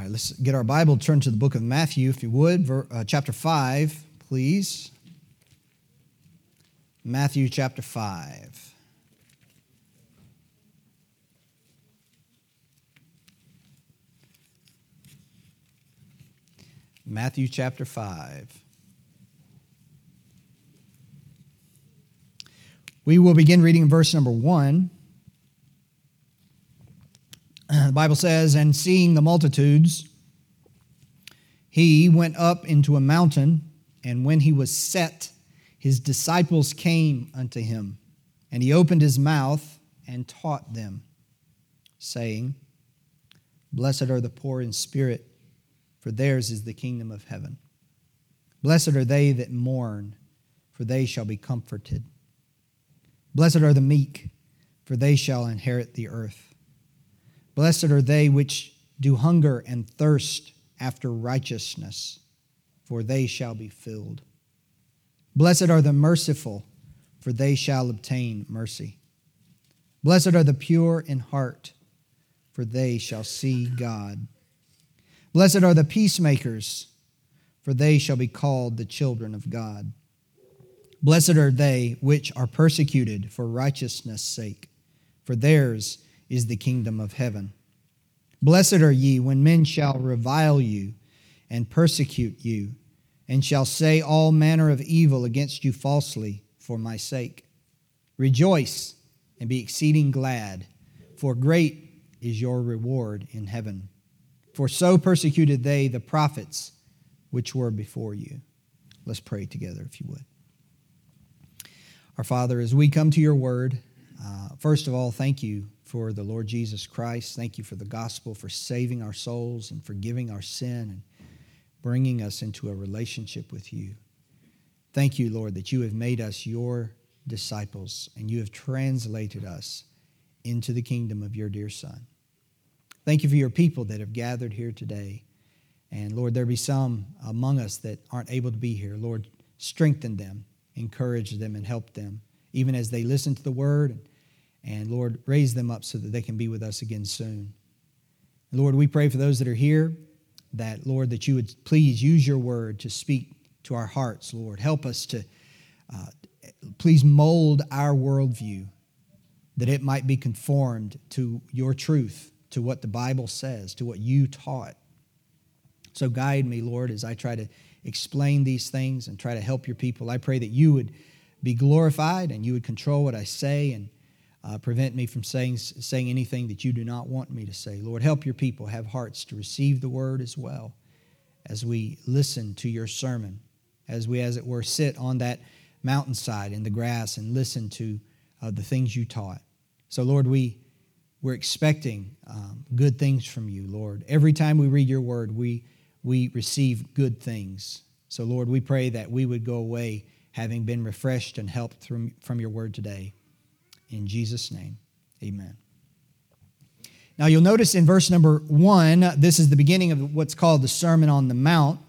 right, let's get our Bible, turn to the book of Matthew, if you would, chapter 5, please. Matthew chapter 5. Matthew chapter 5. We will begin reading in verse number 1. The Bible says, "And seeing the multitudes, he went up into a mountain, and when he was set, his disciples came unto him. And he opened his mouth and taught them, saying, Blessed are the poor in spirit, for theirs is the kingdom of heaven. Blessed are they that mourn, for they shall be comforted. Blessed are the meek, for they shall inherit the earth. Blessed are they which do hunger and thirst after righteousness, for they shall be filled. Blessed are the merciful, for they shall obtain mercy. Blessed are the pure in heart, for they shall see God. Blessed are the peacemakers, for they shall be called the children of God. Blessed are they which are persecuted for righteousness' sake, for theirs is the kingdom of heaven. Blessed are ye when men shall revile you and persecute you, and shall say all manner of evil against you falsely for my sake. Rejoice and be exceeding glad, for great is your reward in heaven. For so persecuted they the prophets which were before you." Let's pray together, if you would. Our Father, as we come to your word, first of all, thank you for the Lord Jesus Christ. Thank you for the gospel, for saving our souls and forgiving our sin and bringing us into a relationship with you. Thank you, Lord, that you have made us your disciples and you have translated us into the kingdom of your dear Son. Thank you for your people that have gathered here today. And Lord, there be some among us that aren't able to be here. Lord, strengthen them, encourage them, and help them, even as they listen to the word. And Lord, raise them up so that they can be with us again soon. Lord, we pray for those that are here, that, Lord, that you would please use your word to speak to our hearts, Lord. Help us to please mold our worldview, that it might be conformed to your truth, to what the Bible says, to what you taught. So guide me, Lord, as I try to explain these things and try to help your people. I pray that you would be glorified and you would control what I say and prevent me from saying anything that you do not want me to say. Lord, help your people have hearts to receive the word as well as we listen to your sermon, as we, as it were, sit on that mountainside in the grass and listen to the things you taught. So, Lord, we're expecting good things from you, Lord. Every time we read your word, we receive good things. So, Lord, we pray that we would go away having been refreshed and helped from your word today. In Jesus' name, amen. Now, you'll notice in verse number 1, this is the beginning of what's called the Sermon on the Mount.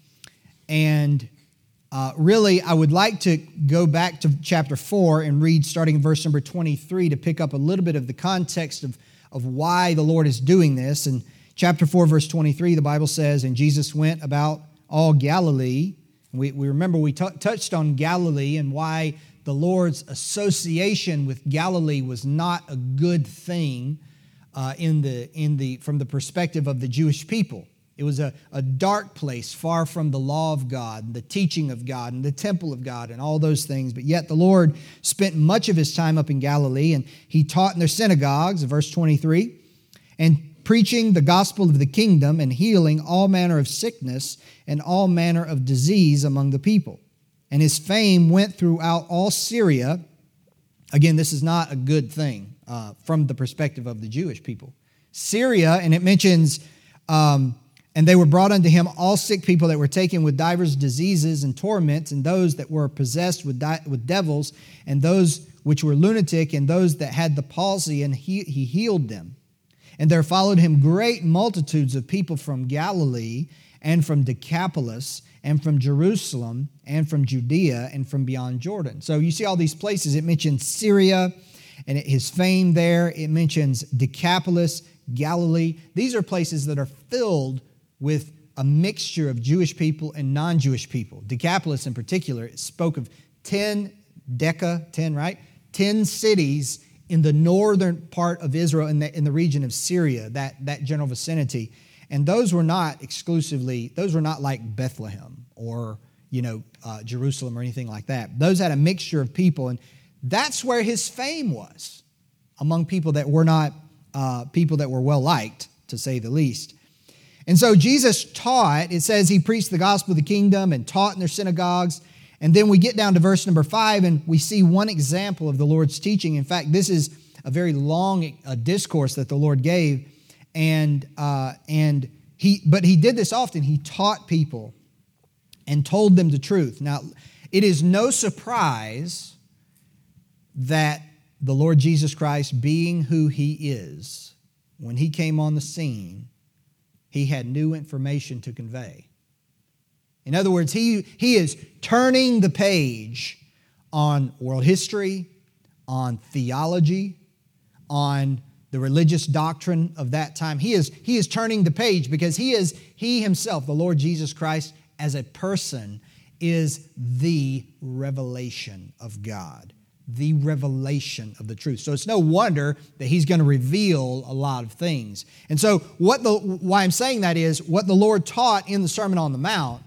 And really, I would like to go back to chapter 4 and read starting in verse number 23 to pick up a little bit of the context of why the Lord is doing this. In chapter 4, verse 23, the Bible says, "And Jesus went about all Galilee." We remember we touched on Galilee and why the Lord's association with Galilee was not a good thing from the perspective of the Jewish people. It was a dark place, far from the law of God, the teaching of God, and the temple of God, and all those things. But yet the Lord spent much of his time up in Galilee, and he taught in their synagogues, verse 23, and preaching the gospel of the kingdom and healing all manner of sickness and all manner of disease among the people. And his fame went throughout all Syria. Again, this is not a good thing from the perspective of the Jewish people. Syria, and it mentions, and they were brought unto him all sick people that were taken with divers diseases and torments, and those that were possessed with devils, and those which were lunatic, and those that had the palsy, and he healed them. And there followed him great multitudes of people from Galilee, and from Decapolis, and from Jerusalem, and from Judea, and from beyond Jordan. So you see all these places. It mentions Syria, and his fame there. It mentions Decapolis, Galilee. These are places that are filled with a mixture of Jewish people and non-Jewish people. Decapolis in particular, it spoke of 10 right? 10 cities in the northern part of Israel, in the region of Syria, that general vicinity. And those were not like Bethlehem or, Jerusalem or anything like that. Those had a mixture of people, and that's where his fame was, among people that were not people that were well-liked, to say the least. And so Jesus taught, it says he preached the gospel of the kingdom and taught in their synagogues. And then we get down to verse number 5, and we see one example of the Lord's teaching. In fact, this is a very long discourse that the Lord gave, but he did this often. He taught people and told them the truth. Now, it is no surprise that the Lord Jesus Christ, being who he is, when he came on the scene, he had new information to convey. In other words, he is turning the page on world history, on theology, on the religious doctrine of that time. He is turning the page because he himself, the Lord Jesus Christ, as a person, is the revelation of God, the revelation of the truth. So it's no wonder that he's going to reveal a lot of things. And so why I'm saying that is what the Lord taught in the Sermon on the Mount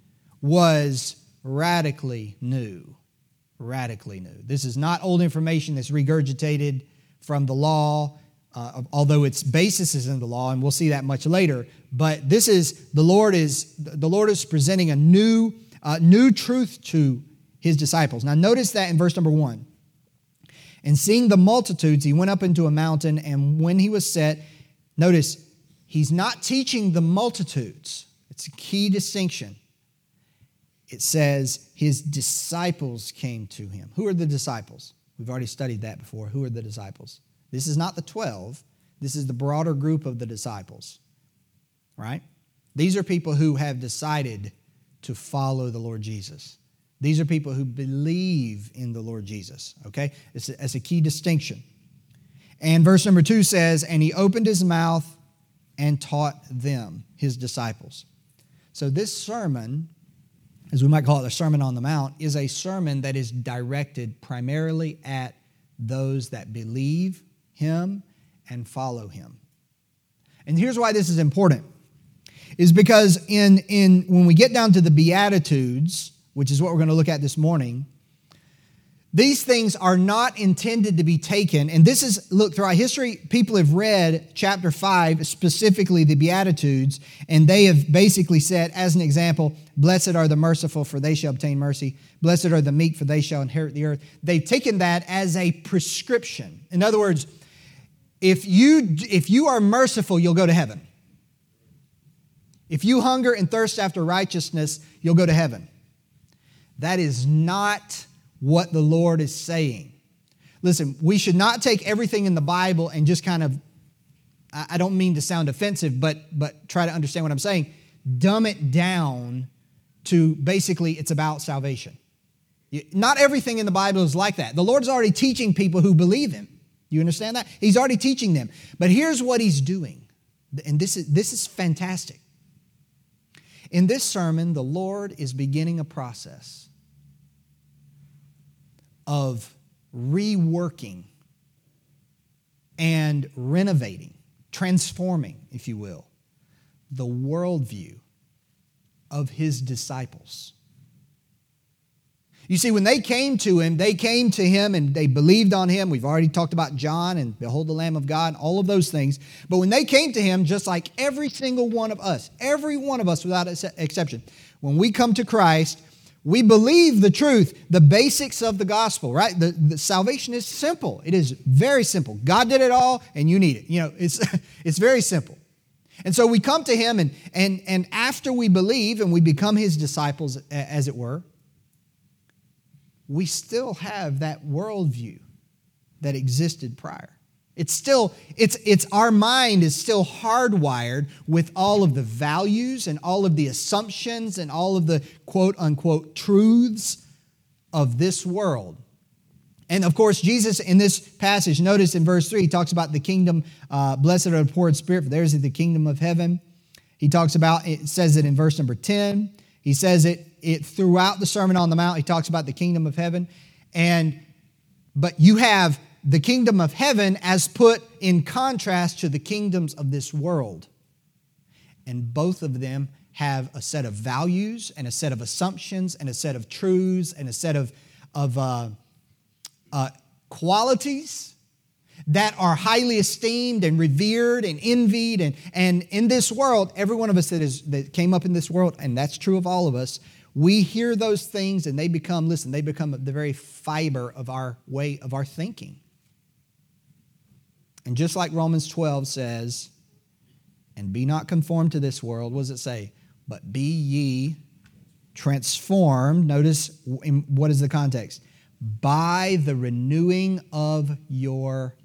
was radically new. Radically new. This is not old information that's regurgitated from the law, although its basis is in the law, and we'll see that much later. But the Lord is presenting a new truth to his disciples. Now notice that in verse number 1. And seeing the multitudes, he went up into a mountain, and when he was set, notice, he's not teaching the multitudes. It's a key distinction. It says his disciples came to him. Who are the disciples? We've already studied that before. Who are the disciples? This is not the 12. This is the broader group of the disciples, right? These are people who have decided to follow the Lord Jesus. These are people who believe in the Lord Jesus, okay? It's a key distinction. And verse number 2 says, and he opened his mouth and taught them, his disciples. So this sermon, as we might call it the Sermon on the Mount, is a sermon that is directed primarily at those that believe him and follow him. And here's why this is important, is because when we get down to the Beatitudes, which is what we're going to look at this morning, these things are not intended to be taken. And this is, look, throughout history, people have read chapter 5, specifically the Beatitudes, and they have basically said, as an example, blessed are the merciful, for they shall obtain mercy. Blessed are the meek, for they shall inherit the earth. They've taken that as a prescription. In other words, if you are merciful, you'll go to heaven. If you hunger and thirst after righteousness, you'll go to heaven. That is not what the Lord is saying. Listen, we should not take everything in the Bible and just kind of, I don't mean to sound offensive, but try to understand what I'm saying. Dumb it down to basically it's about salvation. Not everything in the Bible is like that. The Lord's already teaching people who believe him. You understand that? He's already teaching them. But here's what he's doing. And this is fantastic. In this sermon, the Lord is beginning a process of reworking and renovating, transforming, if you will, the worldview of his disciples. You see, when they came to him and they believed on him. We've already talked about John and behold the Lamb of God, all of those things. But when they came to him, just like every single one of us without exception, when we come to Christ, we believe the truth, the basics of the gospel, right? The salvation is simple. It is very simple. God did it all, and you need it. It's very simple. And so we come to him, and after we believe and we become his disciples, as it were, we still have that worldview that existed prior. It's our mind is still hardwired with all of the values and all of the assumptions and all of the quote unquote truths of this world. And of course, Jesus in this passage, notice in verse 3, he talks about the kingdom, blessed are the poor in spirit, for theirs is the kingdom of heaven. He talks about, it says it in verse number 10. He says it throughout the Sermon on the Mount. He talks about the kingdom of heaven. But you have the kingdom of heaven as put in contrast to the kingdoms of this world. And both of them have a set of values and a set of assumptions and a set of truths and a set of qualities that are highly esteemed and revered and envied. And in this world, every one of us that came up in this world, and that's true of all of us, we hear those things and they become the very fiber of our way of our thinking. And just like Romans 12 says, and be not conformed to this world, what does it say? But be ye transformed. Notice what is the context? By the renewing of your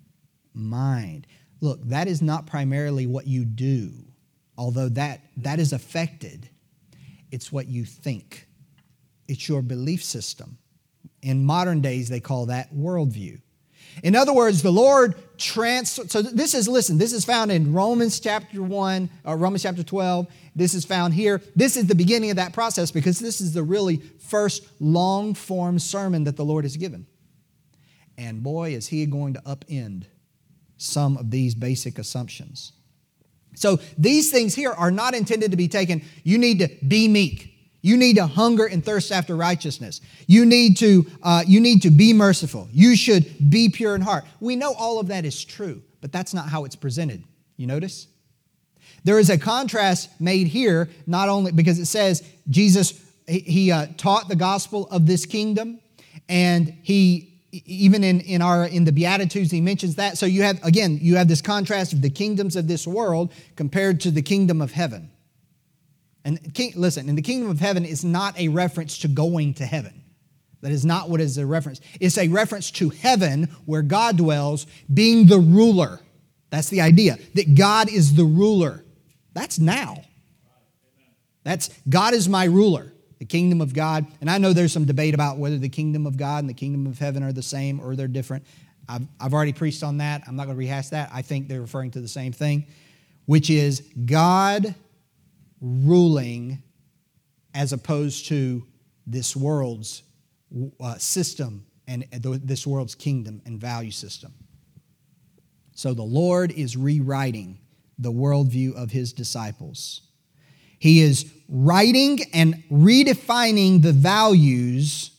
mind. Look, that is not primarily what you do, although that is affected. It's what you think. It's your belief system. In modern days, they call that worldview. In other words, the Lord so this is found in Romans chapter 1, or Romans chapter 12. This is found here. This is the beginning of that process because this is the really first long-form sermon that the Lord has given. And boy, is He going to upend some of these basic assumptions. So these things here are not intended to be taken, you need to be meek. You need to hunger and thirst after righteousness. You need to be merciful. You should be pure in heart. We know all of that is true, but that's not how it's presented. You notice? There is a contrast made here, not only because it says Jesus, he taught the gospel of this kingdom, and he even in the Beatitudes he mentions that. So you have this contrast of the kingdoms of this world compared to the kingdom of heaven. And listen, and the kingdom of heaven is not a reference to going to heaven. That is not what is a reference. It's a reference to heaven where God dwells, being the ruler. That's the idea, that God is the ruler. That's now. That's God is my ruler, the kingdom of God. And I know there's some debate about whether the kingdom of God and the kingdom of heaven are the same or they're different. I've already preached on that. I'm not going to rehash that. I think they're referring to the same thing, which is God ruling as opposed to this world's system and this world's kingdom and value system. So the Lord is rewriting the worldview of His disciples. He is writing and redefining the values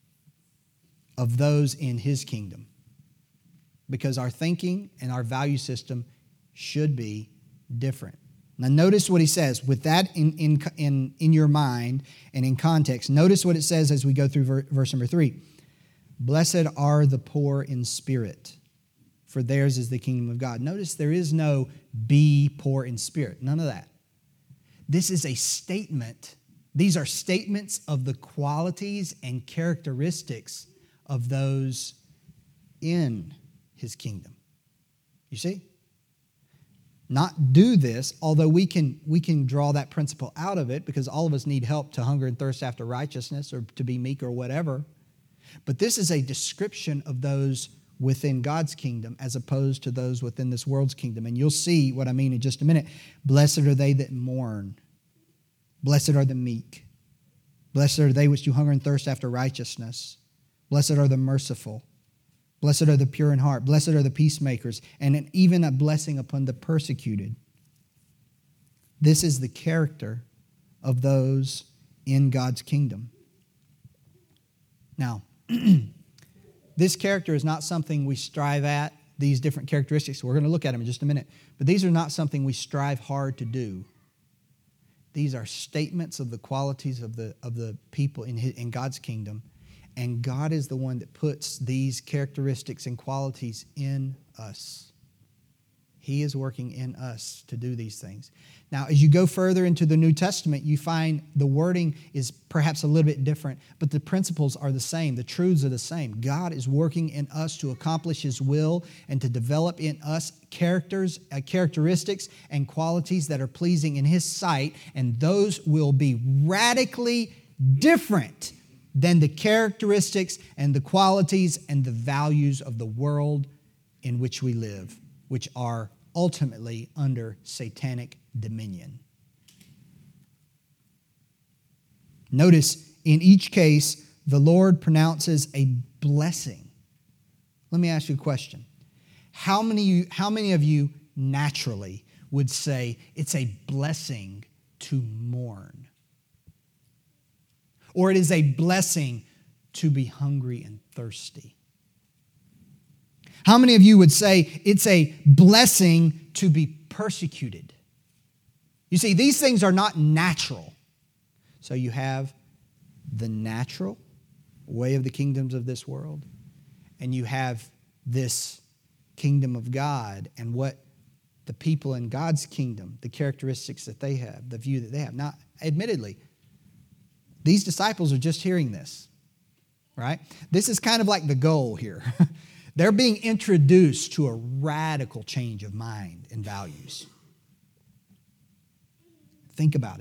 of those in His kingdom, because our thinking and our value system should be different. Now notice what he says. With that in your mind and in context, notice what it says as we go through verse number 3. Blessed are the poor in spirit, for theirs is the kingdom of God. Notice there is no be poor in spirit. None of that. This is a statement. These are statements of the qualities and characteristics of those in His kingdom. You see? Not do this, although we can draw that principle out of it because all of us need help to hunger and thirst after righteousness or to be meek or whatever. But this is a description of those within God's kingdom as opposed to those within this world's kingdom. And you'll see what I mean in just a minute. Blessed are they that mourn. Blessed are the meek. Blessed are they which do hunger and thirst after righteousness. Blessed are the merciful. Blessed are the pure in heart. Blessed are the peacemakers. And even a blessing upon the persecuted. This is the character of those in God's kingdom. Now, this character is not something we strive at, these different characteristics. We're going to look at them in just a minute. But these are not something we strive hard to do. These are statements of the qualities of the people in God's kingdom. And God is the one that puts these characteristics and qualities in us. He is working in us to do these things. Now, as you go further into the New Testament, you find the wording is perhaps a little bit different, but the principles are the same. The truths are the same. God is working in us to accomplish His will and to develop in us characteristics and qualities that are pleasing in His sight, and those will be radically different than the characteristics and the qualities and the values of the world in which we live, which are ultimately under satanic dominion. Notice, in each case, the Lord pronounces a blessing. Let me ask you a question. How many of you naturally would say it's a blessing to mourn? Or it is a blessing to be hungry and thirsty? How many of you would say it's a blessing to be persecuted? You see, these things are not natural. So you have the natural way of the kingdoms of this world, and you have this kingdom of God and what the people in God's kingdom, the characteristics that they have, the view that they have. Now, admittedly, these disciples are just hearing this, right? This is kind of like the goal here. They're being introduced to a radical change of mind and values. Think about it.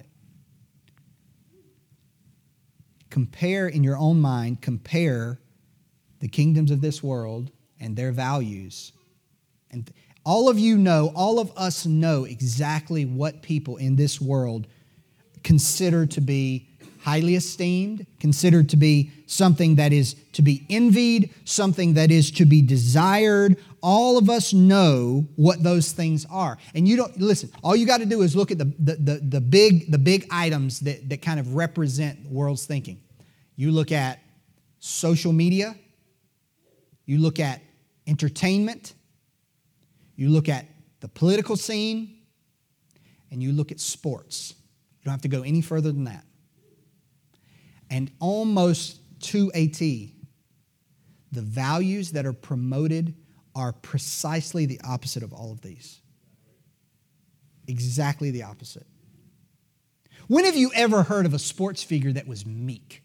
Compare in your own mind, compare the kingdoms of this world and their values. And all of you know, all of us know exactly what people in this world consider to be highly esteemed, considered to be something that is to be envied, something that is to be desired. All of us know what those things are. And you don't, listen, all you got to do is look at the big items that kind of represent the world's thinking. You look at social media, you look at entertainment, you look at the political scene, and you look at sports. You don't have to go any further than that. And almost to a T, the values that are promoted are precisely the opposite of all of these. Exactly the opposite. When have you ever heard of a sports figure that was meek?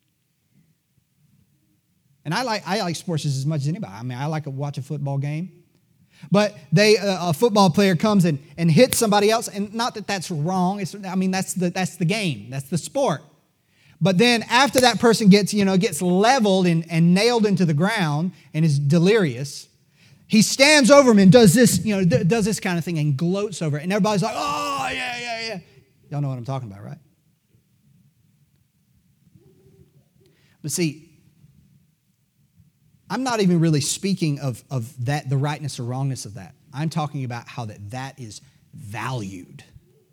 And I like sports just as much as anybody. I mean, I like to watch a football game. But a football player comes and hits somebody else, and not that that's wrong. That's the game. That's the sport. But then after that person gets leveled and nailed into the ground and is delirious, he stands over him and does this kind of thing and gloats over it. And everybody's like, oh, yeah. Y'all know what I'm talking about, right? But see, I'm not even really speaking of that, the rightness or wrongness of that. I'm talking about how that is valued.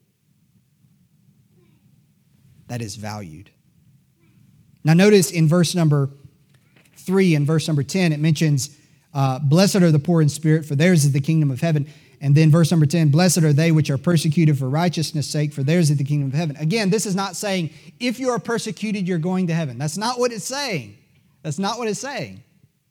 That is valued. Now notice in verse number 3 and verse number 10, it mentions, blessed are the poor in spirit, for theirs is the kingdom of heaven. And then verse number 10, blessed are they which are persecuted for righteousness' sake, for theirs is the kingdom of heaven. Again, this is not saying if you are persecuted, you're going to heaven. That's not what it's saying. That's not what it's saying.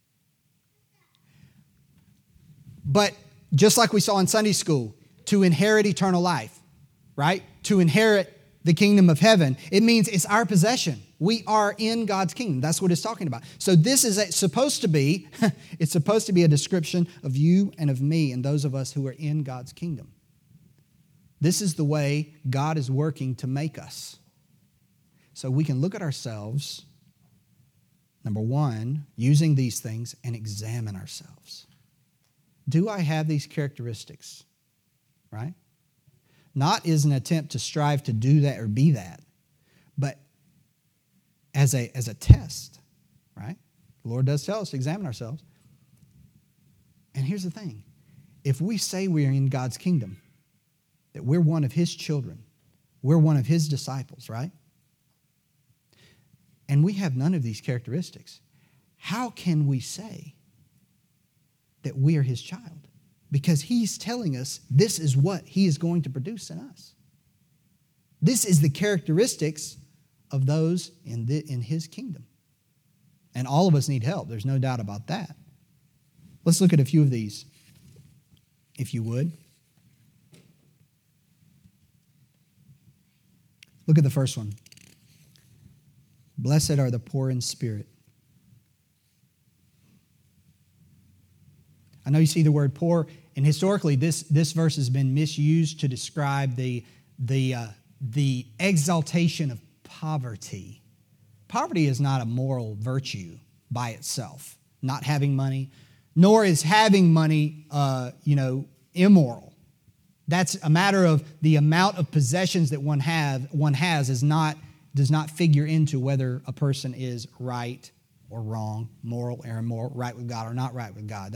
But just like we saw in Sunday school, to inherit eternal life, right? To inherit the kingdom of heaven, it means it's our possession. We are in God's kingdom. That's what it's talking about. So this is supposed to be, it's supposed to be a description of you and of me and those of us who are in God's kingdom. This is the way God is working to make us. So we can look at ourselves, number one, using these things and examine ourselves. Do I have these characteristics? Right? Not as an attempt to strive to do that or be that, but as a test, right? The Lord does tell us to examine ourselves. And here's the thing. If we say we're in God's kingdom, that we're one of His children, we're one of His disciples, right? And we have none of these characteristics, how can we say that we are His child? Because He's telling us this is what He is going to produce in us. This is the characteristics of those in His kingdom. And all of us need help. There's no doubt about that. Let's look at a few of these, if you would. Look at the first one. Blessed are the poor in spirit. I know you see the word poor, and historically this verse has been misused to describe the exaltation of poverty. Poverty is not a moral virtue by itself. Not having money, nor is having money, immoral. That's a matter of the amount of possessions that one has does not figure into whether a person is right or wrong, moral or immoral, right with God or not right with God.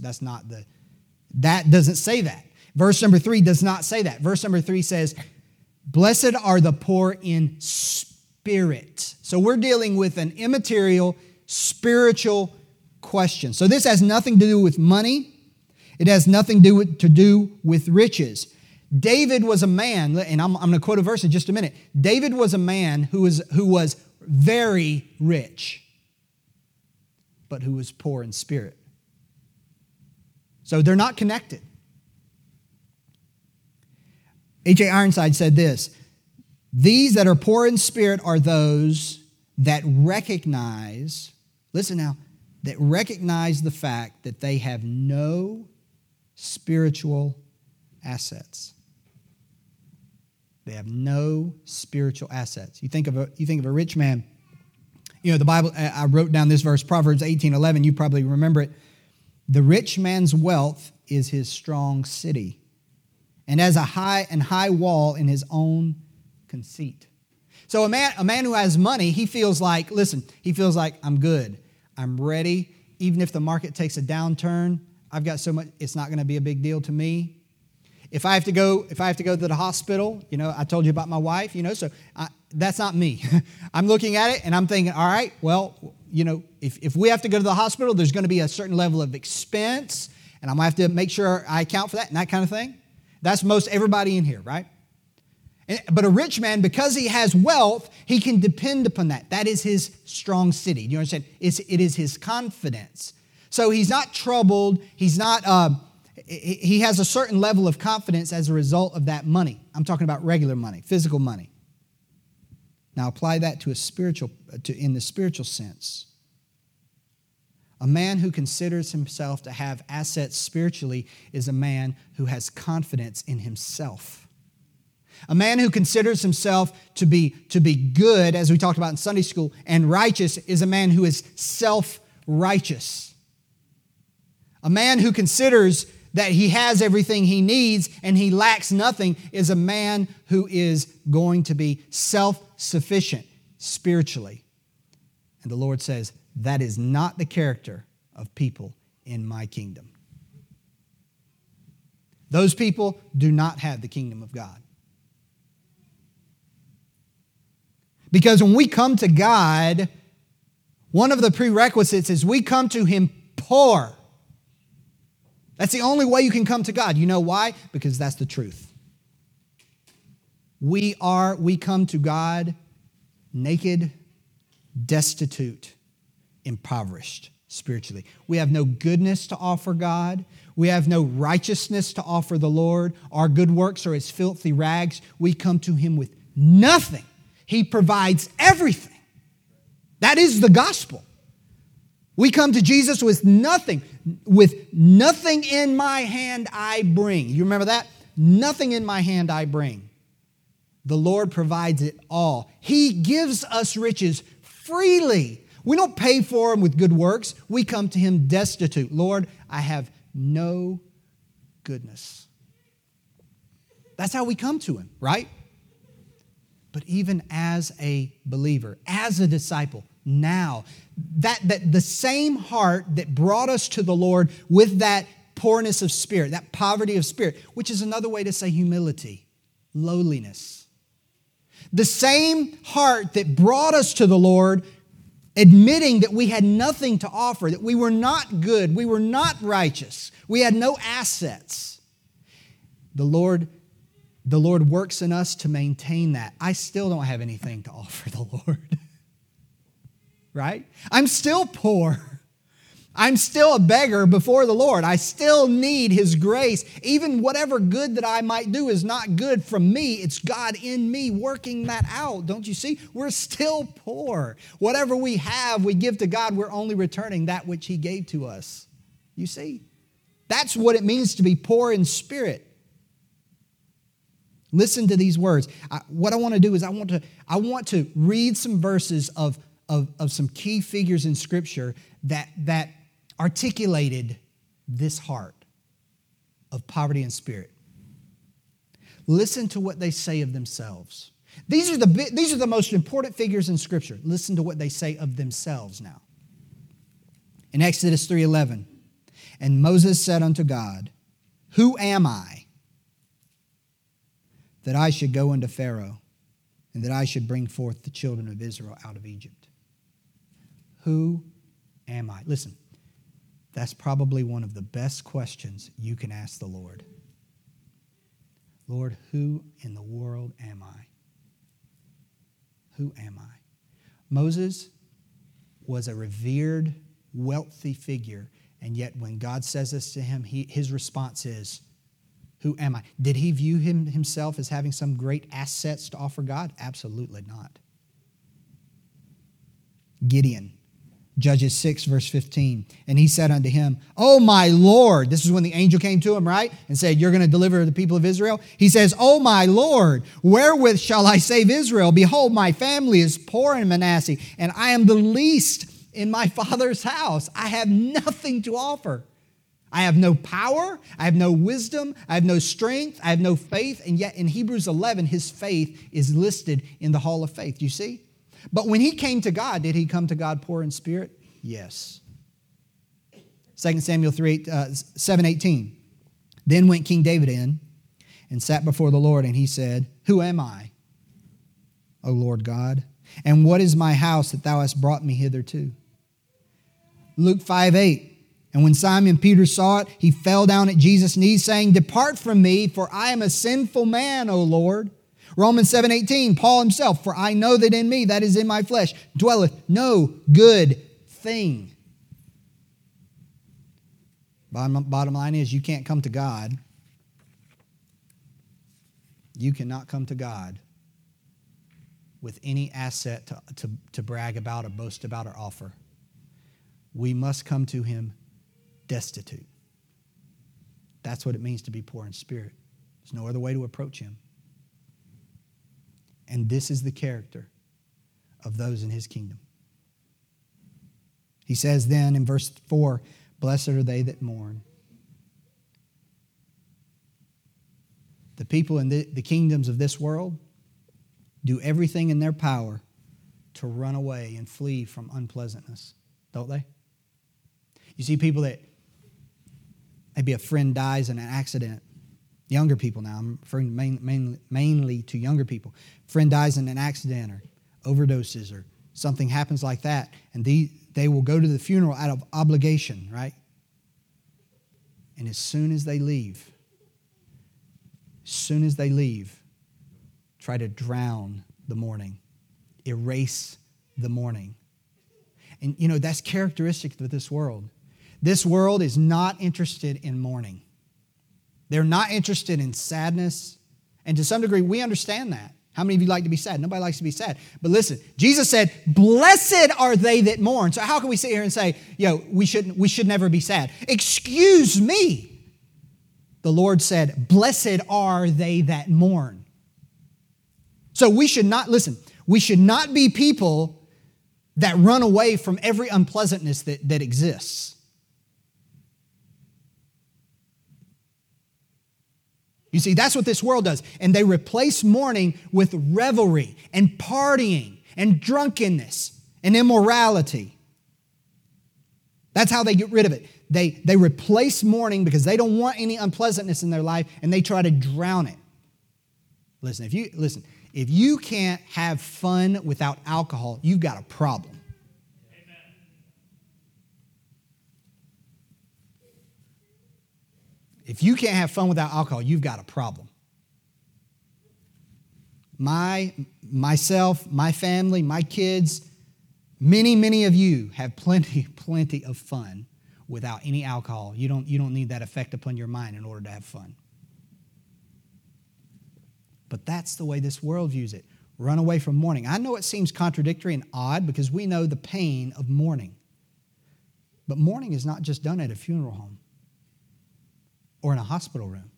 That doesn't say that. Verse number 3 does not say that. Verse number 3 says, blessed are the poor in spirit. So we're dealing with an immaterial, spiritual question. So this has nothing to do with money. It has nothing to do with riches. David was a man, and I'm going to quote a verse in just a minute. David was a man who was very rich, but who was poor in spirit. So they're not connected. H.A. Ironside said this, these that are poor in spirit are those that recognize, listen now, that recognize the fact that they have no spiritual assets. They have no spiritual assets. You think of a rich man. You know, the Bible, I wrote down this verse, Proverbs 18:11. You probably remember it. The rich man's wealth is his strong city, and as a high wall in his own conceit. So a man who has money, he feels like I'm good. I'm ready. Even if the market takes a downturn, I've got so much, it's not going to be a big deal to me. If I have to go to the hospital, I told you about my wife, so that's not me. I'm looking at it and I'm thinking, all right, well, if we have to go to the hospital, there's going to be a certain level of expense, and I'm going to have to make sure I account for that and that kind of thing. That's most everybody in here, right? But a rich man, because he has wealth, he can depend upon that. That is his strong city. You understand? It is his confidence. So he's not troubled. He has a certain level of confidence as a result of that money. I'm talking about regular money, physical money. Now apply that in the spiritual sense. A man who considers himself to have assets spiritually is a man who has confidence in himself. A man who considers himself to be good, as we talked about in Sunday school, and righteous is a man who is self-righteous. A man who considers that he has everything he needs and he lacks nothing is a man who is going to be self-sufficient spiritually. And the Lord says, that is not the character of people in my kingdom. Those people do not have the kingdom of God. Because when we come to God, one of the prerequisites is we come to Him poor. That's the only way you can come to God. You know why? Because that's the truth. We come to God naked, destitute, impoverished spiritually. We have no goodness to offer God. We have no righteousness to offer the Lord. Our good works are as filthy rags. We come to Him with nothing. He provides everything. That is the gospel. We come to Jesus with nothing. With nothing in my hand I bring. You remember that? Nothing in my hand I bring. The Lord provides it all. He gives us riches freely. We don't pay for them with good works. We come to Him destitute. Lord, I have no goodness. That's how we come to Him, right? But even as a believer, as a disciple, now, that the same heart that brought us to the Lord with that poorness of spirit, that poverty of spirit, which is another way to say humility, lowliness. The same heart that brought us to the Lord, admitting that we had nothing to offer, that we were not good, we were not righteous, we had no assets. The Lord works in us to maintain that. I still don't have anything to offer the Lord. Right? I'm still poor. I'm still a beggar before the Lord. I still need His grace. Even whatever good that I might do is not good from me. It's God in me working that out. Don't you see? We're still poor. Whatever we have, we give to God. We're only returning that which He gave to us. You see? That's what it means to be poor in spirit. Listen to these words. What I want to do is I want to read some verses of some key figures in Scripture that articulated this heart of poverty and spirit. Listen to what they say of themselves. These are the most important figures in Scripture. Listen to what they say of themselves now. In Exodus 3:11, and Moses said unto God, who am I that I should go unto Pharaoh and that I should bring forth the children of Israel out of Egypt? Who am I? Listen, that's probably one of the best questions you can ask the Lord. Lord, who in the world am I? Who am I? Moses was a revered, wealthy figure, and yet when God says this to him, his response is, who am I? Did he view himself as having some great assets to offer God? Absolutely not. Gideon, Judges 6, verse 15. And he said unto him, O my Lord. This is when the angel came to him, right? And said, you're going to deliver the people of Israel. He says, O my Lord, wherewith shall I save Israel? Behold, my family is poor in Manasseh, and I am the least in my father's house. I have nothing to offer. I have no power. I have no wisdom. I have no strength. I have no faith. And yet in Hebrews 11, his faith is listed in the hall of faith. You see? But when he came to God, did he come to God poor in spirit? Yes. 2 Samuel 7:18. Then went King David in and sat before the Lord, and he said, who am I, O Lord God? And what is my house that thou hast brought me hitherto? Luke 5:8. And when Simon Peter saw it, he fell down at Jesus' knees, saying, depart from me, for I am a sinful man, O Lord. Romans 7:18, Paul himself, for I know that in me, that is in my flesh, dwelleth no good thing. Bottom line is, you can't come to God. You cannot come to God with any asset to brag about or boast about or offer. We must come to him destitute. That's what it means to be poor in spirit. There's no other way to approach him. And this is the character of those in his kingdom. He says then in verse 4, blessed are they that mourn. The people in the kingdoms of this world do everything in their power to run away and flee from unpleasantness, don't they? You see people that maybe a friend dies in an accident. Younger people now, I'm referring mainly to younger people. Friend dies in an accident or overdoses or something happens like that, and they will go to the funeral out of obligation, right? And as soon as they leave, try to drown the mourning, erase the mourning. And that's characteristic of this world. This world is not interested in mourning. They're not interested in sadness. And to some degree, we understand that. How many of you like to be sad? Nobody likes to be sad. But listen, Jesus said, blessed are they that mourn. So how can we sit here and say, we should never be sad? Excuse me. The Lord said, blessed are they that mourn. So we should not be people that run away from every unpleasantness that exists. You see, that's what this world does. And they replace mourning with revelry and partying and drunkenness and immorality. That's how they get rid of it. They replace mourning because they don't want any unpleasantness in their life, and they try to drown it. Listen, if you can't have fun without alcohol, you've got a problem. If you can't have fun without alcohol, you've got a problem. Myself, my family, my kids, many of you have plenty of fun without any alcohol. You don't need that effect upon your mind in order to have fun. But that's the way this world views it. Run away from mourning. I know it seems contradictory and odd because we know the pain of mourning. But mourning is not just done at a funeral home or in a hospital room.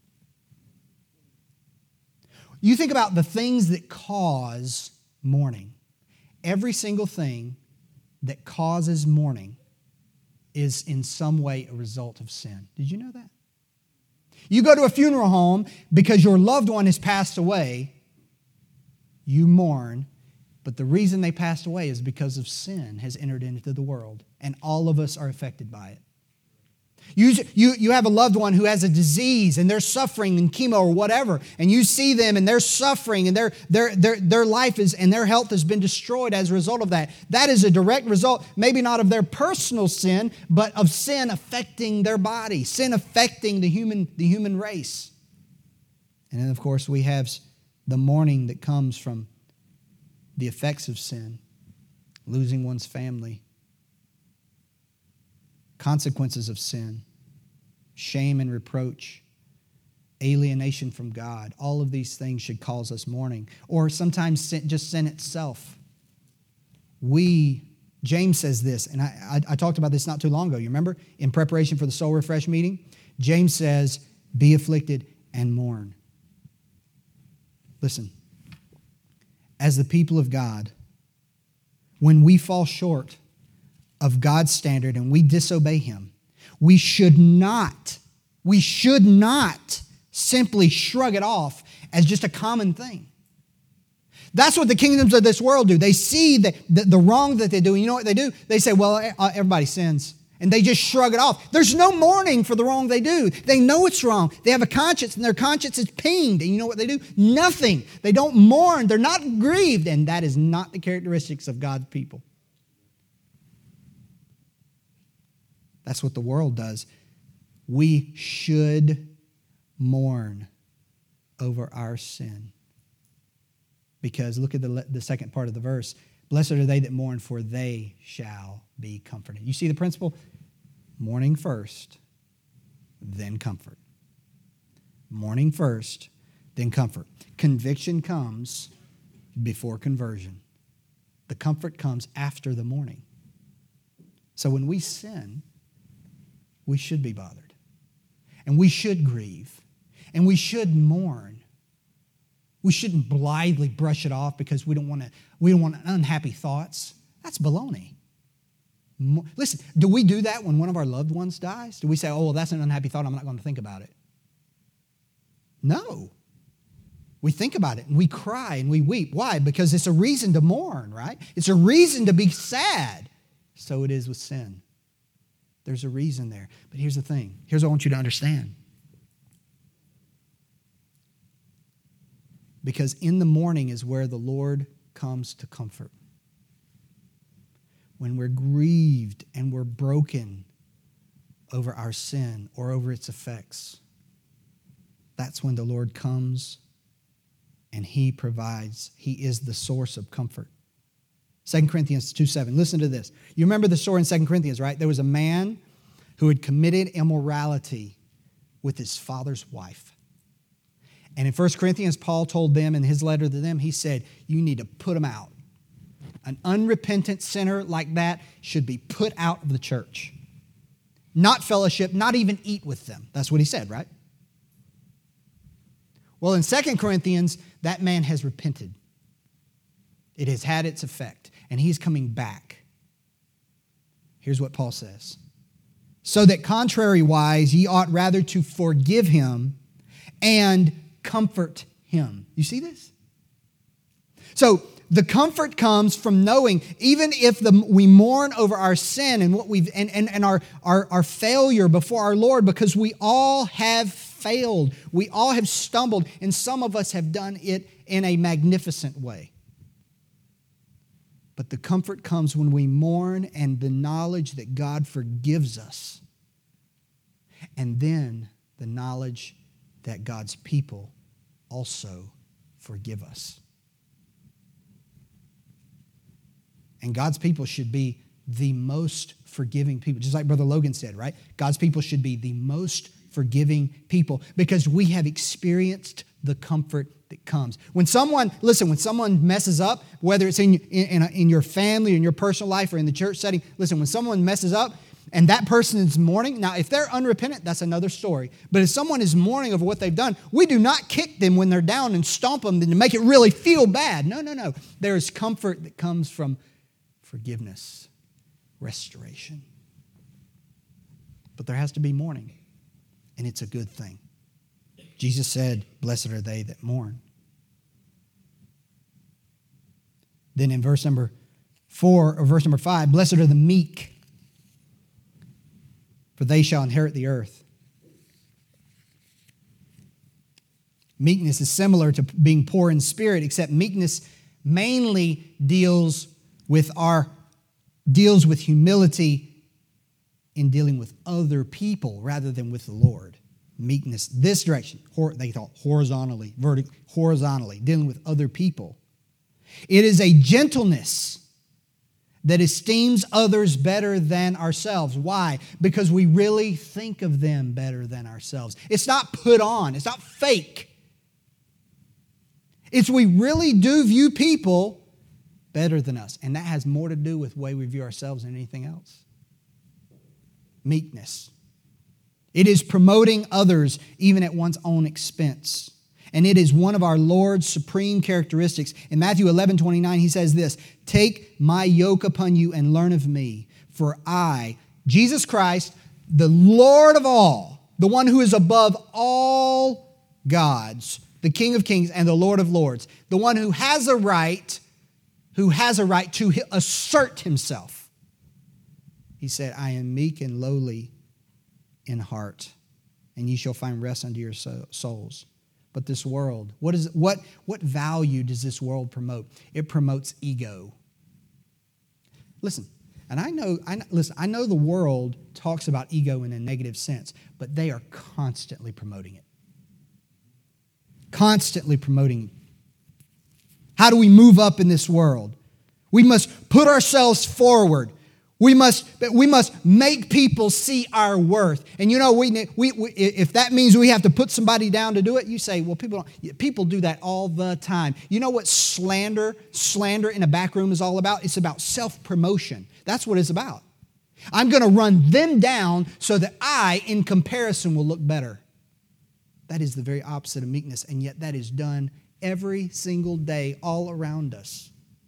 You think about the things that cause mourning. Every single thing that causes mourning is in some way a result of sin. Did you know that? You go to a funeral home because your loved one has passed away. You mourn, but the reason they passed away is because of sin has entered into the world, and all of us are affected by it. You have a loved one who has a disease and they're suffering in chemo or whatever, and you see them and they're suffering and their life is and their health has been destroyed as a result of that. That is a direct result, maybe not of their personal sin, but of sin affecting their body, sin affecting the human race. And then, of course, we have the mourning that comes from the effects of sin, losing one's family, consequences of sin, shame and reproach, alienation from God. All of these things should cause us mourning. Or sometimes just sin itself. James says this, and I talked about this not too long ago. You remember? In preparation for the Soul Refresh meeting, James says, be afflicted and mourn. Listen, as the people of God, when we fall short of God's standard and we disobey Him, we should not simply shrug it off as just a common thing. That's what the kingdoms of this world do. They see the wrong that they do, and you know what they do? They say, well, everybody sins. And they just shrug it off. There's no mourning for the wrong they do. They know it's wrong. They have a conscience, and their conscience is pinged. And you know what they do? Nothing. They don't mourn. They're not grieved. And that is not the characteristics of God's people. That's what the world does. We should mourn over our sin. Because look at the second part of the verse. Blessed are they that mourn, for they shall be comforted. You see the principle? Mourning first, then comfort. Mourning first, then comfort. Conviction comes before conversion. The comfort comes after the mourning. So when we sin, we should be bothered. And we should grieve. And we should mourn. We shouldn't blithely brush it off because we don't want unhappy thoughts. That's baloney. Listen, do we do that when one of our loved ones dies? Do we say, oh, well, that's an unhappy thought, I'm not going to think about it? No. We think about it and we cry and we weep. Why? Because it's a reason to mourn, right? It's a reason to be sad. So it is with sin. There's a reason there. But here's the thing. Here's what I want you to understand. Because in the morning is where the Lord comes to comfort. When we're grieved and we're broken over our sin or over its effects, that's when the Lord comes and He provides. He is the source of comfort. 2 Corinthians 2:7. Listen to this. You remember the story in 2 Corinthians, right? There was a man who had committed immorality with his father's wife. And in 1 Corinthians, Paul told them in his letter to them, he said, you need to put them out. An unrepentant sinner like that should be put out of the church. Not fellowship, not even eat with them. That's what he said, right? Well, in 2 Corinthians, that man has repented. It has had its effect, and he's coming back. Here's what Paul says. So that contrariwise, ye ought rather to forgive him and comfort him. You see this? So the comfort comes from knowing, even if we mourn over our sin and what we've and our failure before our Lord, because we all have failed, we all have stumbled, and some of us have done it in a magnificent way. But the comfort comes when we mourn and the knowledge that God forgives us, and then the knowledge that God's people also forgive us. And God's people should be the most forgiving people. Just like Brother Logan said, right? God's people should be the most forgiving people because we have experienced the comfort that comes. When someone messes up, whether it's in your family, or in your personal life, or in the church setting, listen, when someone messes up and that person is mourning, now if they're unrepentant, that's another story. But if someone is mourning over what they've done, we do not kick them when they're down and stomp them to make it really feel bad. No. There is comfort that comes from forgiveness, restoration. But there has to be mourning, and it's a good thing. Jesus said, "Blessed are they that mourn." Then in verse number 4 or verse number 5, "Blessed are the meek, for they shall inherit the earth." Meekness is similar to being poor in spirit, except meekness mainly deals with humility in dealing with other people rather than with the Lord. Meekness, this direction, they call it horizontally, horizontally, dealing with other people. It is a gentleness that esteems others better than ourselves. Why? Because we really think of them better than ourselves. It's not put on. It's not fake. It's we really do view people better than us. And that has more to do with the way we view ourselves than anything else. Meekness. It is promoting others even at one's own expense. And it is one of our Lord's supreme characteristics. In Matthew 11:29, he says this, "Take my yoke upon you and learn of me, for I, Jesus Christ, the Lord of all, the one who is above all gods, the King of kings and the Lord of lords, the one who has a right to assert himself." He said, "I am meek and lowly in heart, and ye shall find rest unto your souls." But this world, what value does this world promote? It promotes ego. Listen, and I know the world talks about ego in a negative sense, but they are constantly promoting it. Constantly promoting. How do we move up in this world? We must put ourselves forward. We must make people see our worth. And you know, if that means we have to put somebody down to do it, you say, well, people do that all the time. You know what slander in a back room is all about? It's about self-promotion. That's what it's about. I'm going to run them down so that I, in comparison, will look better. That is the very opposite of meekness, and yet that is done every single day all around us.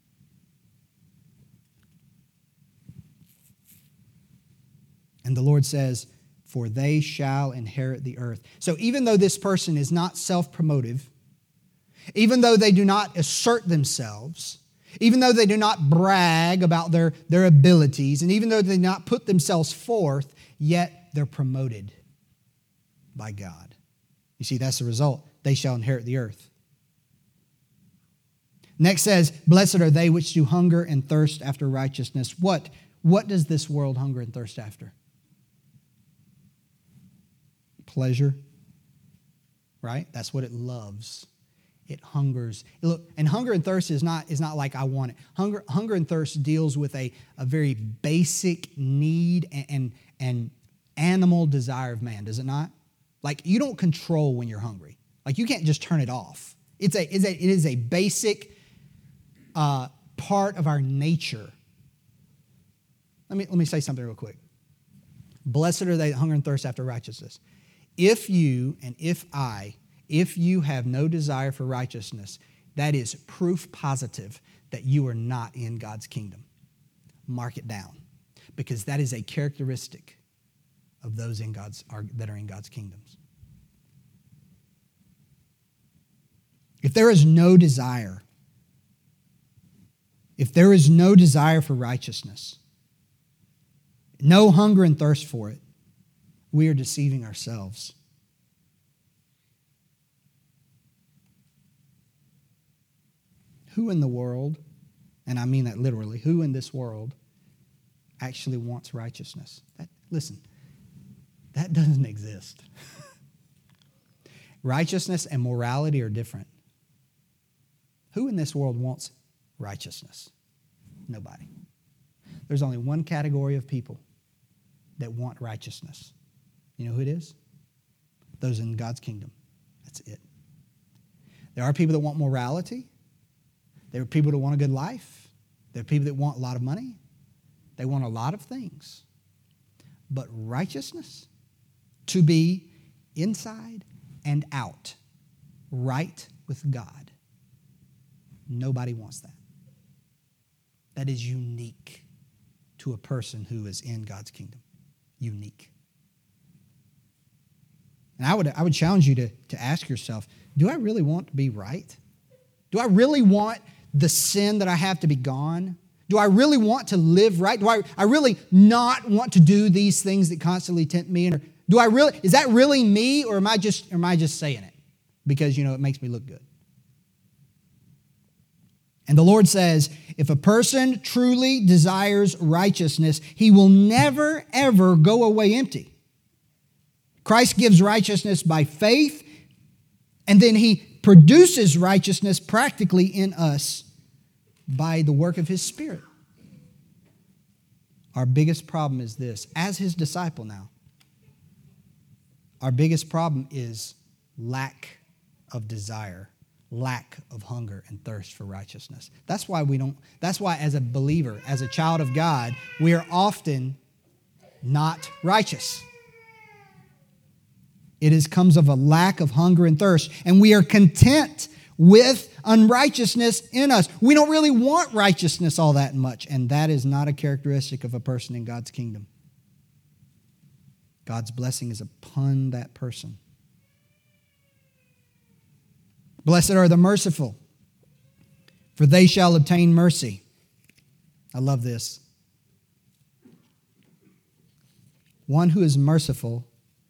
And the Lord says, "For they shall inherit the earth." So even though this person is not self-promotive, even though they do not assert themselves, even though they do not brag about their abilities, and even though they do not put themselves forth, yet they're promoted by God. You see, that's the result. They shall inherit the earth. Next says, "Blessed are they which do hunger and thirst after righteousness." What does this world hunger and thirst after? Pleasure, right? That's what it loves. It hungers. Look, and hunger and thirst is not like I want it. Hunger and thirst deals with a very basic need and animal desire of man, does it not? Like, you don't control when you're hungry. Like, you can't just turn it off. It is a basic part of our nature. Let me say something real quick. Blessed are they that hunger and thirst after righteousness. If you have no desire for righteousness, that is proof positive that you are not in God's kingdom. Mark it down, because that is a characteristic of those that are in God's kingdoms. If there is no desire for righteousness, no hunger and thirst for it, we are deceiving ourselves. Who in the world, and I mean that literally, who in this world actually wants righteousness? Listen, that doesn't exist. Righteousness and morality are different. Who in this world wants righteousness? Nobody. There's only one category of people that want righteousness. You know who it is? Those in God's kingdom. That's it. There are people that want morality. There are people that want a good life. There are people that want a lot of money. They want a lot of things. But righteousness, to be inside and out, right with God, nobody wants that. That is unique to a person who is in God's kingdom. Unique. And I would challenge you to ask yourself, do I really want to be right? Do I really want the sin that I have to be gone? Do I really want to live right? Do I really not want to do these things that constantly tempt me? Is that really me, or am I just saying it because, it makes me look good? And the Lord says, if a person truly desires righteousness, he will never, ever go away empty. Christ gives righteousness by faith, and then he produces righteousness practically in us by the work of his Spirit. Our biggest problem is this. As his disciple now, our biggest problem is lack of desire, lack of hunger and thirst for righteousness. That's why as a believer, as a child of God, we are often not righteous. It comes of a lack of hunger and thirst, and we are content with unrighteousness in us. We don't really want righteousness all that much, and that is not a characteristic of a person in God's kingdom. God's blessing is upon that person. Blessed are the merciful, for they shall obtain mercy. I love this. One who is merciful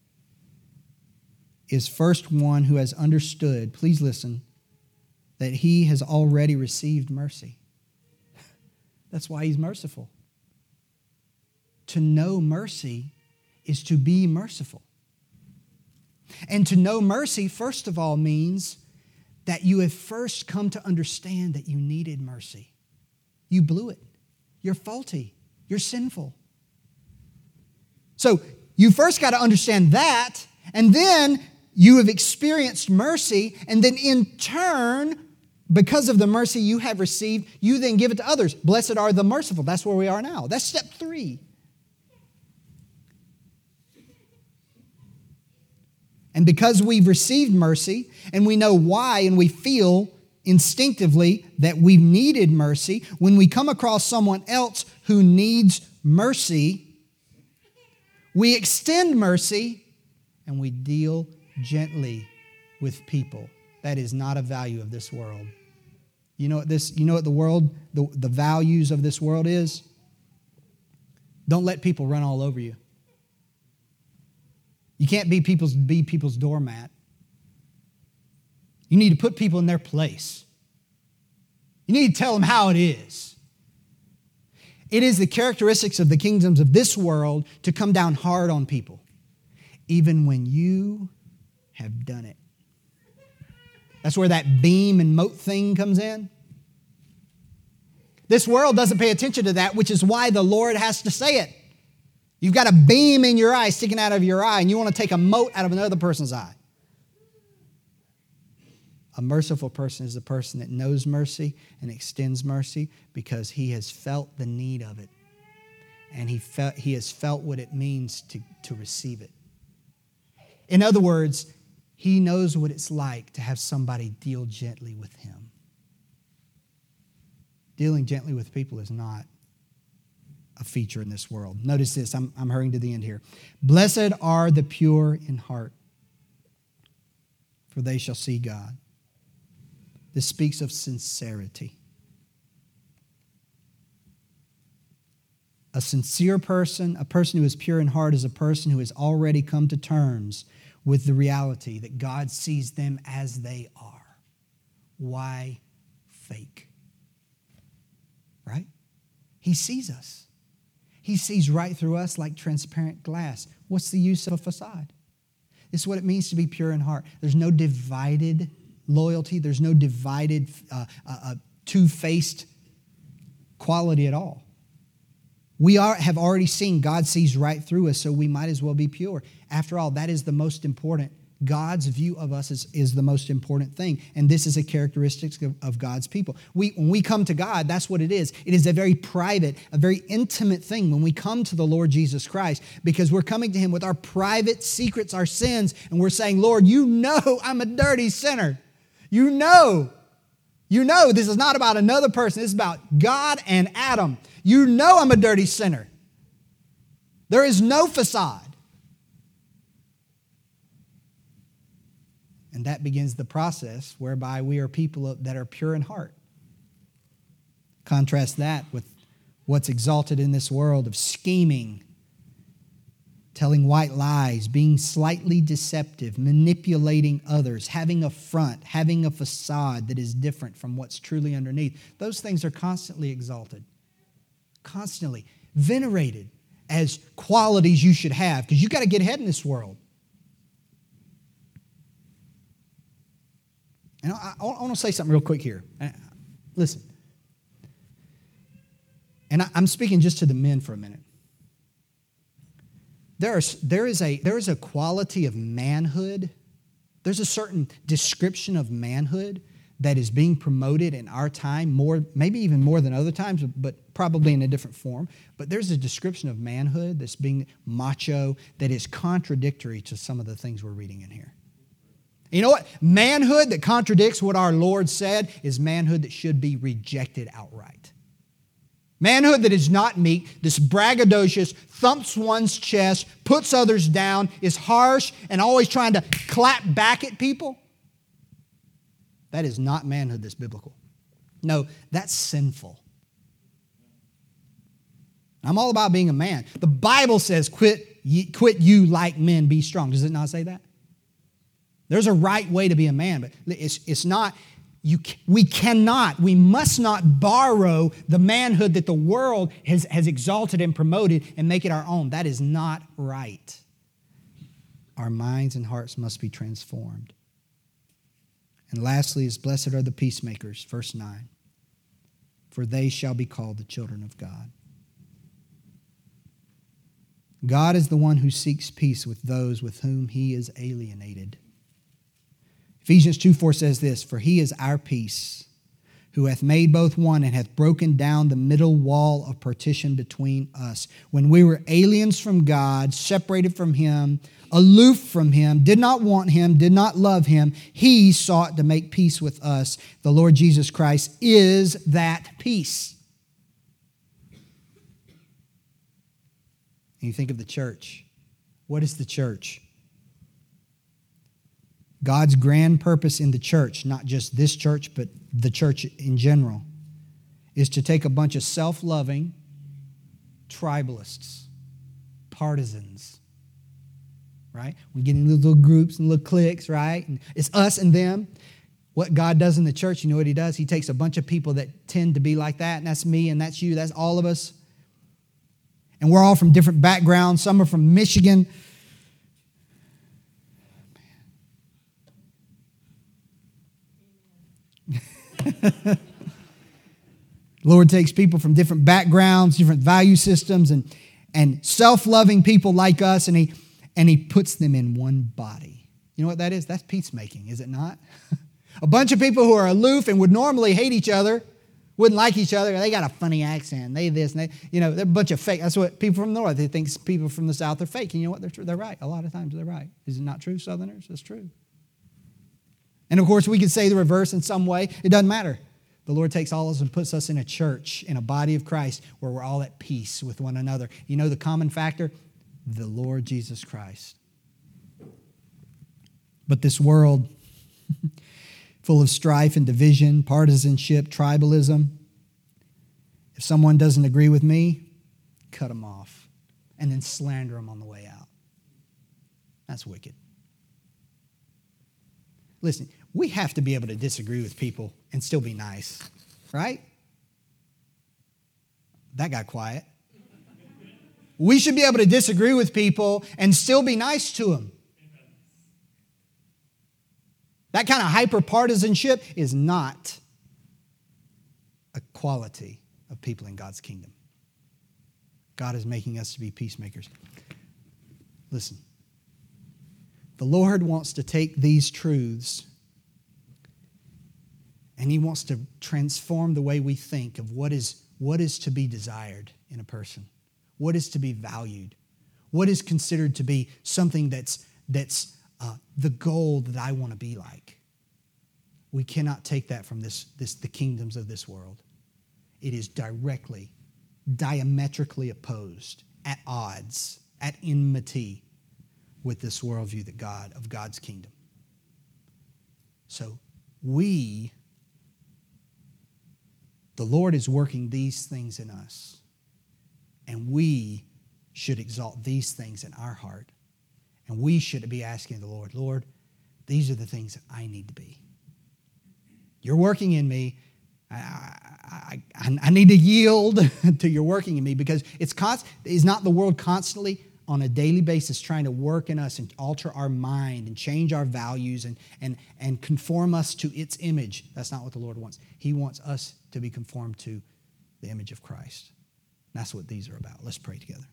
is first one who has understood, please listen, that he has already received mercy. That's why he's merciful. To know mercy is to be merciful. And to know mercy, first of all, means that you have first come to understand that you needed mercy. You blew it. You're faulty. You're sinful. So you first got to understand that, and then you have experienced mercy, and then in turn, because of the mercy you have received, you then give it to others. Blessed are the merciful. That's where we are now. That's step 3. And because we've received mercy, and we know why, and we feel instinctively that we've needed mercy, when we come across someone else who needs mercy, we extend mercy and we deal gently with people. That is not a value of this world. You know what the world, the values of this world is? Don't let people run all over you. You can't be people's doormat. You need to put people in their place. You need to tell them how it is. It is the characteristics of the kingdoms of this world to come down hard on people, even when you have done it. That's where that beam and mote thing comes in. This world doesn't pay attention to that, which is why the Lord has to say it. You've got a beam in your eye sticking out of your eye, and you want to take a mote out of another person's eye. A merciful person is the person that knows mercy and extends mercy because he has felt the need of it. And he has felt what it means to receive it. In other words, he knows what it's like to have somebody deal gently with him. Dealing gently with people is not a feature in this world. Notice this. I'm hurrying to the end here. Blessed are the pure in heart, for they shall see God. This speaks of sincerity. A sincere person, a person who is pure in heart, is a person who has already come to terms with the reality that God sees them as they are. Why fake? Right? He sees us. He sees right through us like transparent glass. What's the use of a facade? This is what it means to be pure in heart. There's no divided loyalty. There's no divided, two-faced quality at all. We have already seen God sees right through us, so we might as well be pure. After all, that is the most important. God's view of us is the most important thing. And this is a characteristic of God's people. When we come to God, that's what it is. It is a very private, a very intimate thing when we come to the Lord Jesus Christ, because we're coming to him with our private secrets, our sins, and we're saying, Lord, you know I'm a dirty sinner. You know this is not about another person. This is about God and Adam. You know I'm a dirty sinner. There is no facade. And that begins the process whereby we are people that are pure in heart. Contrast that with what's exalted in this world of scheming, telling white lies, being slightly deceptive, manipulating others, having a front, having a facade that is different from what's truly underneath. Those things are constantly exalted, constantly venerated as qualities you should have, because you got to get ahead in this world. And I want to say something real quick here. Listen. And I'm speaking just to the men for a minute. There is a quality of manhood. There's a certain description of manhood that is being promoted in our time, more, maybe even more than other times, but probably in a different form. But there's a description of manhood that's being macho that is contradictory to some of the things we're reading in here. You know what? Manhood that contradicts what our Lord said is manhood that should be rejected outright. Manhood that is not meek, this braggadocious, thumps one's chest, puts others down, is harsh, and always trying to clap back at people. That is not manhood that's biblical. No, that's sinful. I'm all about being a man. The Bible says, quit you like men, be strong. Does it not say that? There's a right way to be a man, but it's not, we must not borrow the manhood that the world has exalted and promoted and make it our own. That is not right. Our minds and hearts must be transformed. And lastly is, blessed are the peacemakers, verse 9, for they shall be called the children of God. God is the one who seeks peace with those with whom he is alienated. Ephesians 2:4 says this, for he is our peace, who hath made both one and hath broken down the middle wall of partition between us. When we were aliens from God, separated from him, aloof from him, did not want him, did not love him, he sought to make peace with us. The Lord Jesus Christ is that peace. And you think of the church. What is the church? God's grand purpose in the church, not just this church, but the church in general, is to take a bunch of self-loving tribalists, partisans, right? We get in little groups and little cliques, right? And it's us and them. What God does in the church, you know what he does? He takes a bunch of people that tend to be like that, and that's me, and that's you, that's all of us. And we're all from different backgrounds. Some are from Michigan. Lord takes people from different backgrounds, different value systems, and self-loving people like us, and he puts them in one body. You know what that is? That's peacemaking, is it not? A bunch of people who are aloof and would normally hate each other, wouldn't like each other. They got a funny accent. They this and they, they're a bunch of fake. That's what people from the north, they think people from the south are fake. And you know what? They're right. A lot of times they're right. Is it not true, Southerners? It's true. And of course, we could say the reverse in some way. It doesn't matter. The Lord takes all of us and puts us in a church, in a body of Christ, where we're all at peace with one another. You know the common factor? The Lord Jesus Christ. But this world, full of strife and division, partisanship, tribalism, if someone doesn't agree with me, cut them off and then slander them on the way out. That's wicked. Listen, we have to be able to disagree with people and still be nice, right? That got quiet. We should be able to disagree with people and still be nice to them. That kind of hyper-partisanship is not a quality of people in God's kingdom. God is making us to be peacemakers. Listen, the Lord wants to take these truths and he wants to transform the way we think of what is to be desired in a person, what is to be valued, what is considered to be something that's the goal that I want to be like. We cannot take that from the kingdoms of this world. It is diametrically opposed, at odds, at enmity with this worldview of God's kingdom. So the Lord is working these things in us, and we should exalt these things in our heart. And we should be asking the Lord, Lord, these are the things that I need to be. You're working in me. I need to yield to your working in me, because is not the world constantly on a daily basis trying to work in us and alter our mind and change our values and conform us to its image. That's not what the Lord wants. He wants us to be conformed to the image of Christ. That's what these are about. Let's pray together.